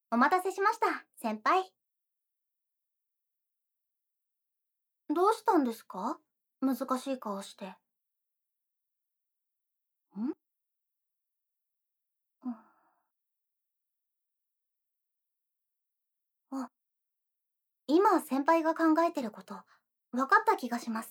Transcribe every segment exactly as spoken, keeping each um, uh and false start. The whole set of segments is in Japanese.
お待たせしました、先輩。どうしたんですか？難しい顔して。ん？うん。あ、今先輩が考えてること、分かった気がします。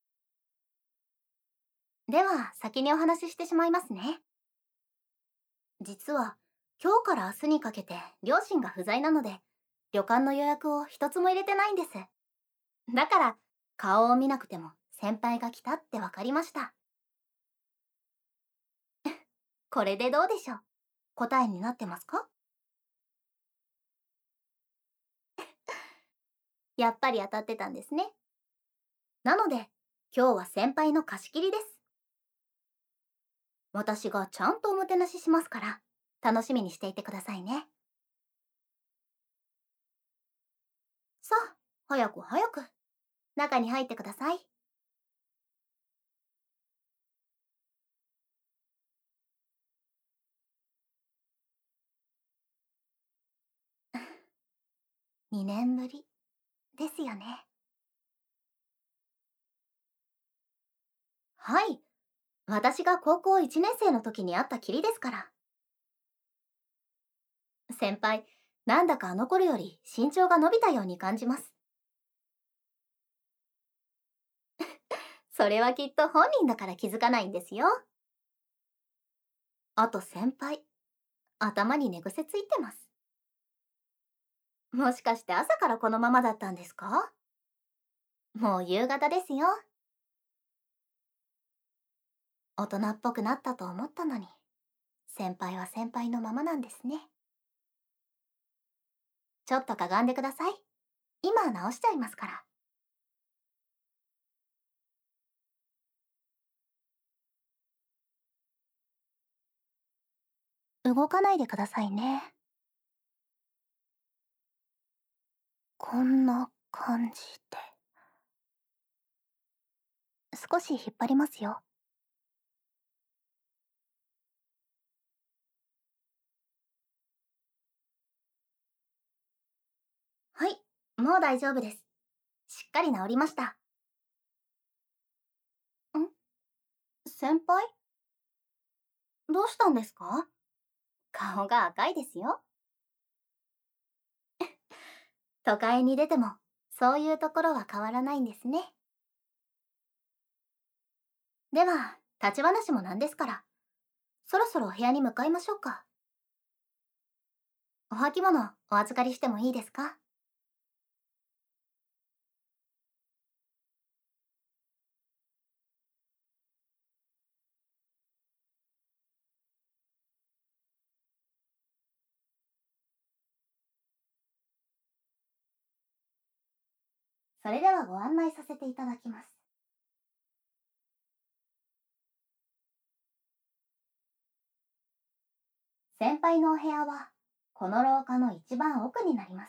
では、先にお話ししてしまいますね。実は、今日から明日にかけて両親が不在なので、旅館の予約を一つも入れてないんです。だから、顔を見なくても先輩が来たって分かりました。これでどうでしょう？答えになってますか？やっぱり当たってたんですね。なので、今日は先輩の貸し切りです。私がちゃんとおもてなししますから、楽しみにしていてくださいね。さあ、早く早く、中に入ってください。にねんぶりですよね。はい。私が高校いちねん生の時に会ったきりですから。先輩、なんだかあの頃より身長が伸びたように感じます。それはきっと本人だから気づかないんですよ。あと先輩、頭に寝癖ついてます。もしかして朝からこのままだったんですか？もう夕方ですよ。大人っぽくなったと思ったのに、先輩は先輩のままなんですね。ちょっとかがんでください。今直しちゃいますから。動かないでくださいね。こんな感じで。少し引っ張りますよ。はい、もう大丈夫です。しっかり治りました。ん？先輩？どうしたんですか？顔が赤いですよ。都会に出ても、そういうところは変わらないんですね。では、立ち話もなんですから、そろそろお部屋に向かいましょうか。お履物、お預かりしてもいいですか？それではご案内させていただきます。先輩のお部屋は、この廊下の一番奥になります。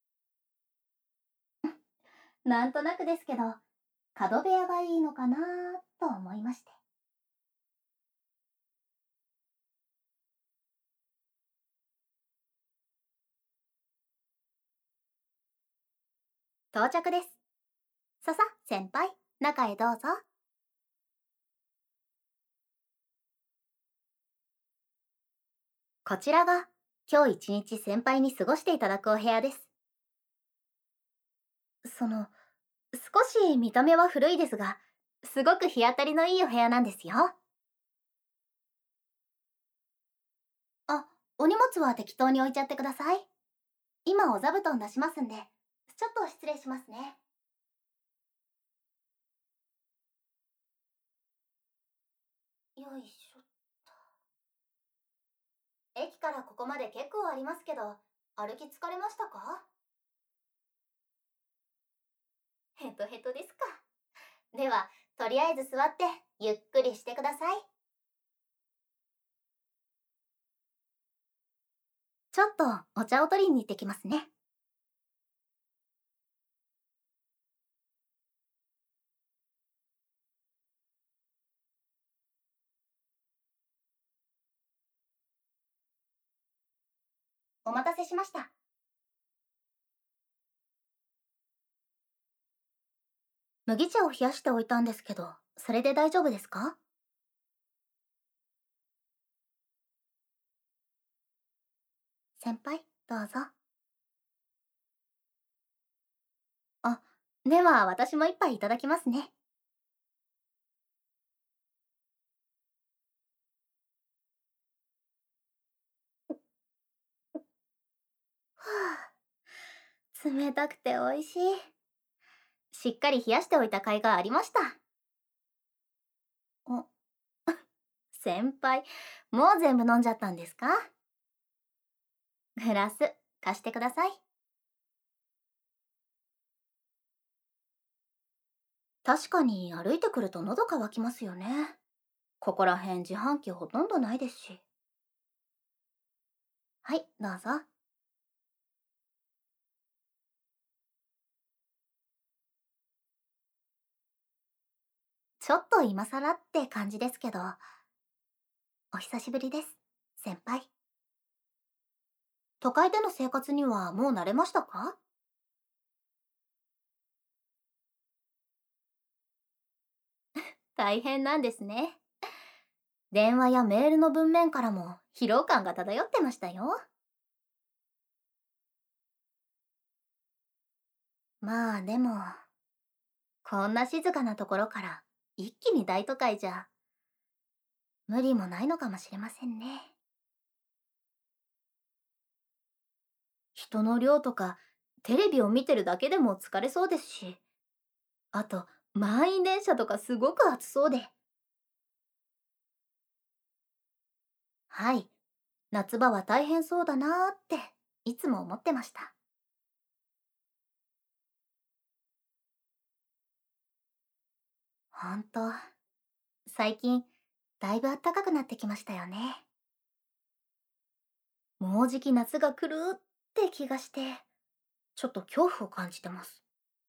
なんとなくですけど、角部屋がいいのかなと思いまして。到着です。ささ、先輩、中へどうぞ。こちらが、今日一日先輩に過ごしていただくお部屋です。その、少し見た目は古いですが、すごく日当たりのいいお部屋なんですよ。あ、お荷物は適当に置いちゃってください。今お座布団出しますんで、ちょっと失礼しますね。よいしょ。駅からここまで結構ありますけど、歩き疲れましたか？ヘトヘトですか。では、とりあえず座って、ゆっくりしてください。ちょっとお茶を取りに行ってきますね。 お待たせしました。麦茶を冷やしておいたんですけど、それで大丈夫ですか？先輩、どうぞ。あ、では私も一杯いただきますね。はあ、冷たくて美味しい。しっかり冷やしておいた甲斐がありました。お、先輩、もう全部飲んじゃったんですか？グラス、貸してください。確かに歩いてくると喉乾きますよね。ここら辺自販機ほとんどないですし。はい、どうぞ。ちょっと今更って感じですけど、お久しぶりです、先輩。都会での生活にはもう慣れましたか？大変なんですね。電話やメールの文面からも疲労感が漂ってましたよ。まあでも、こんな静かなところから一気に大都会じゃ無理もないのかもしれませんね。人の量とかテレビを見てるだけでも疲れそうですし、あと満員電車とかすごく暑そうで。はい、夏場は大変そうだなーっていつも思ってました。ほんと、最近だいぶ暖かくなってきましたよね。もうじき夏が来るって気がして、ちょっと恐怖を感じてます。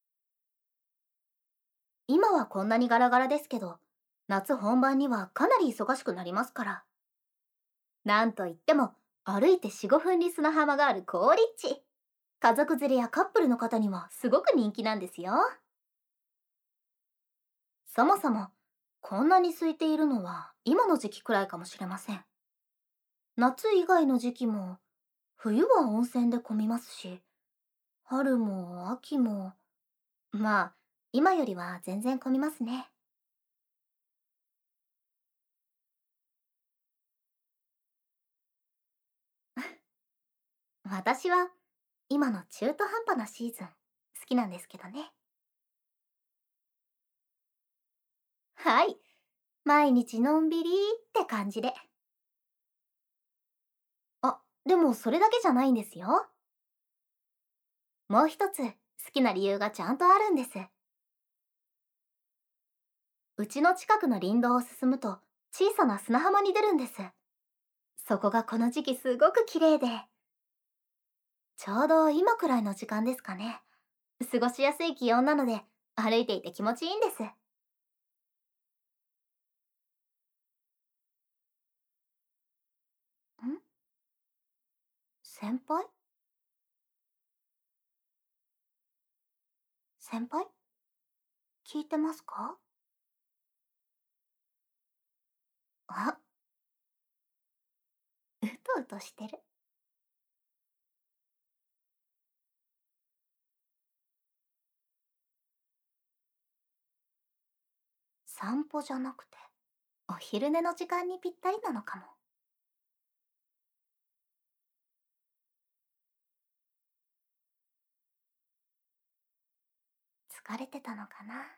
今はこんなにガラガラですけど、夏本番にはかなり忙しくなりますから。なんといっても、歩いてよん、ごふんに砂浜がある好立地。家族連れやカップルの方にはすごく人気なんですよ。そもそも、こんなに空いているのは今の時期くらいかもしれません。夏以外の時期も、冬は温泉で混みますし、春も秋も、まあ、今よりは全然混みますね。私は今の中途半端なシーズン好きなんですけどね。はい。毎日のんびりって感じで。あ、でもそれだけじゃないんですよ。もう一つ好きな理由がちゃんとあるんです。うちの近くの林道を進むと小さな砂浜に出るんです。そこがこの時期すごく綺麗で、ちょうど今くらいの時間ですかね。過ごしやすい気温なので歩いていて気持ちいいんです。ん、先輩先輩聞いてますか？あ、うとうとしてる。散歩じゃなくて、お昼寝の時間にぴったりなのかも。疲れてたのかな。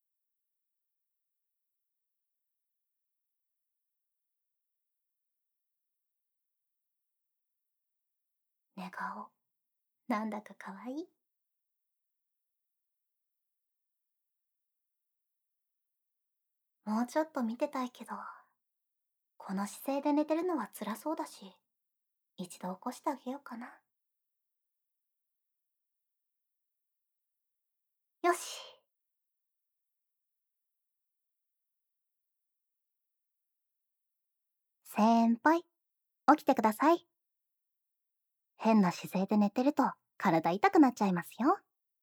寝顔、なんだか可愛い。もうちょっと見てたいけど、この姿勢で寝てるのは辛そうだし、一度起こしてあげようかな。よし。先輩、起きてください。 変な姿勢で寝てると体痛くなっちゃいますよ。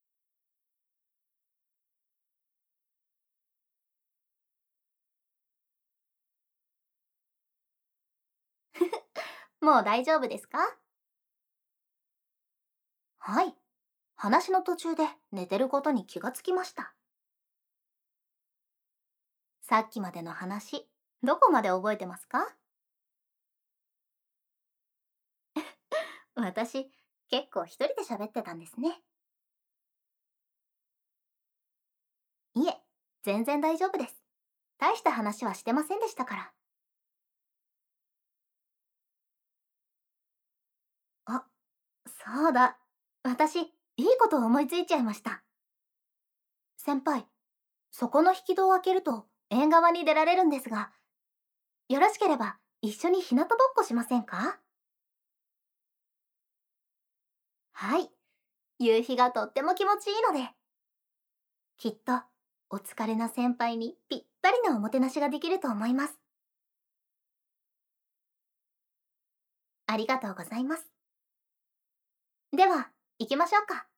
もう大丈夫ですか？はい。話の途中で寝てることに気がつきました。さっきまでの話、どこまで覚えてますか？私、結構一人で喋ってたんですね。いえ、全然大丈夫です。大した話はしてませんでしたから。あ、そうだ。私、いいことを思いついちゃいました。先輩、そこの引き戸を開けると縁側に出られるんですが、よろしければ一緒に日向ぼっこしませんか？はい。夕日がとっても気持ちいいので、きっとお疲れな先輩にぴったりなおもてなしができると思います。ありがとうございます。では、行きましょうか。